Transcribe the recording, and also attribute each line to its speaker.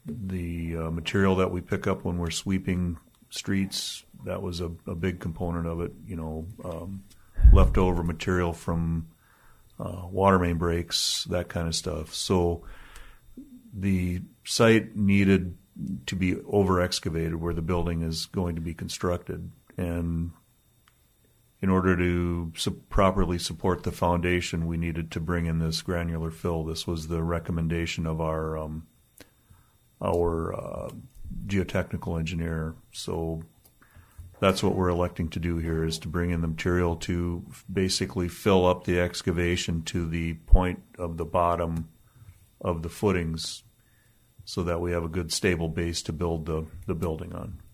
Speaker 1: material that we pick up when we're sweeping streets, that was a big component of it. Leftover material from water main breaks, that kind of stuff. So the site needed to be over-excavated where the building is going to be constructed. And in order to properly support the foundation, we needed to bring in this granular fill. This was the recommendation of our geotechnical engineer. So that's what we're electing to do here, is to bring in the material to basically fill up the excavation to the point of the bottom of the footings so that we have a good stable base to build the building on.